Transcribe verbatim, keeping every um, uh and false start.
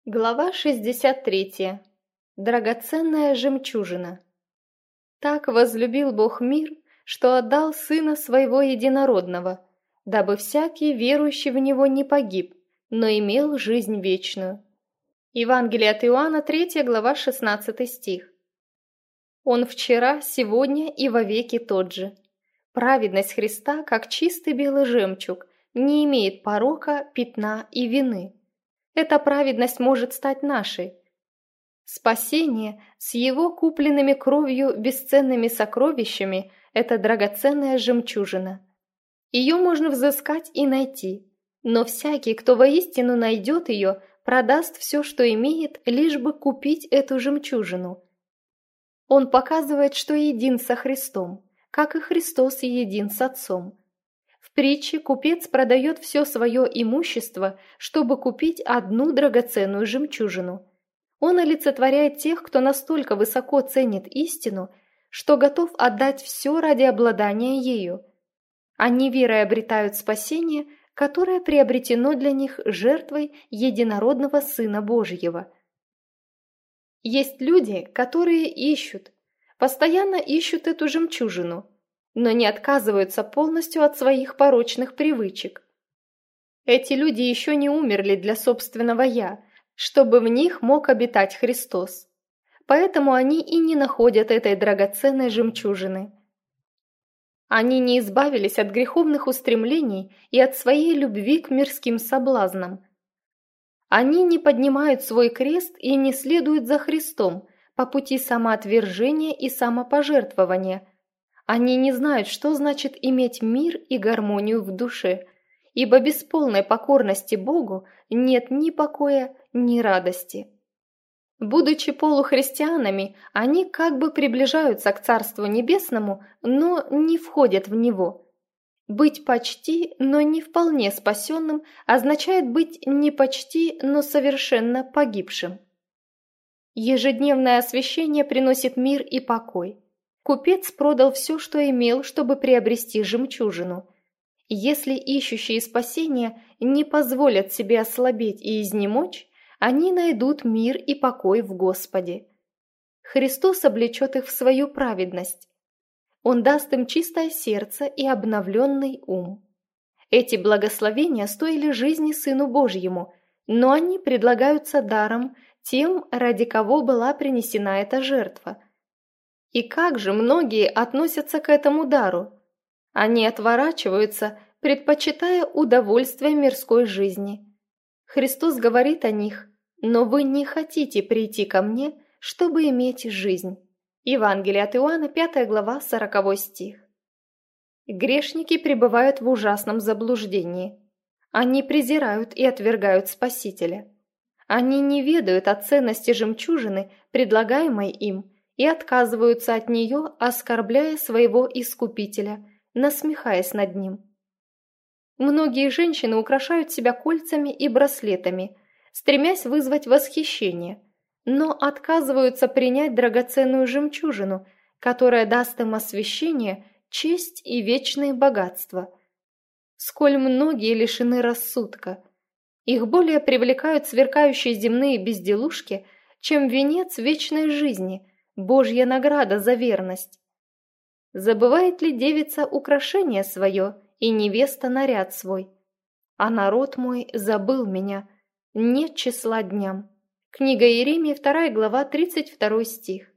Глава шестьдесят третья. Драгоценная жемчужина. Так возлюбил Бог мир, что отдал Сына Своего Единородного, дабы всякий, верующий в Него, не погиб, но имел жизнь вечную. Евангелие от Иоанна, третья глава, шестнадцатый стих. Он вчера, сегодня и вовеки тот же. Праведность Христа, как чистый белый жемчуг, не имеет порока, пятна и вины. Эта праведность может стать нашей. Спасение с его купленными кровью бесценными сокровищами – это драгоценная жемчужина. Ее можно взыскать и найти, но всякий, кто воистину найдет ее, продаст все, что имеет, лишь бы купить эту жемчужину. Он показывает, что един со Христом, как и Христос един с Отцом. В притче купец продает все свое имущество, чтобы купить одну драгоценную жемчужину. Он олицетворяет тех, кто настолько высоко ценит истину, что готов отдать все ради обладания ею. Они верой обретают спасение, которое приобретено для них жертвой единородного Сына Божьего. Есть люди, которые ищут, постоянно ищут эту жемчужину, но не отказываются полностью от своих порочных привычек. Эти люди еще не умерли для собственного «я», чтобы в них мог обитать Христос. Поэтому они и не находят этой драгоценной жемчужины. Они не избавились от греховных устремлений и от своей любви к мирским соблазнам. Они не поднимают свой крест и не следуют за Христом по пути самоотвержения и самопожертвования. Они не знают, что значит иметь мир и гармонию в душе, ибо без полной покорности Богу нет ни покоя, ни радости. Будучи полухристианами, они как бы приближаются к Царству Небесному, но не входят в него. Быть почти, но не вполне спасенным означает быть не почти, но совершенно погибшим. Ежедневное освящение приносит мир и покой. Купец продал все, что имел, чтобы приобрести жемчужину. Если ищущие спасения не позволят себе ослабеть и изнемочь, они найдут мир и покой в Господе. Христос облечет их в свою праведность. Он даст им чистое сердце и обновленный ум. Эти благословения стоили жизни Сыну Божьему, но они предлагаются даром тем, ради кого была принесена эта жертва. И как же многие относятся к этому дару? Они отворачиваются, предпочитая удовольствие мирской жизни. Христос говорит о них: «Но вы не хотите прийти ко мне, чтобы иметь жизнь». Евангелие от Иоанна, пятая глава, сороковой стих. Грешники пребывают в ужасном заблуждении. Они презирают и отвергают Спасителя. Они не ведают о ценности жемчужины, предлагаемой им, и отказываются от нее, оскорбляя своего Искупителя, насмехаясь над ним. Многие женщины украшают себя кольцами и браслетами, стремясь вызвать восхищение, но отказываются принять драгоценную жемчужину, которая даст им освящение, честь и вечные богатства. Сколь многие лишены рассудка. Их более привлекают сверкающие земные безделушки, чем венец вечной жизни, Божья награда за верность. Забывает ли девица украшение свое и невеста наряд свой? А народ мой забыл меня, нет числа дням. Книга Иеремии, вторая глава, тридцать второй стих.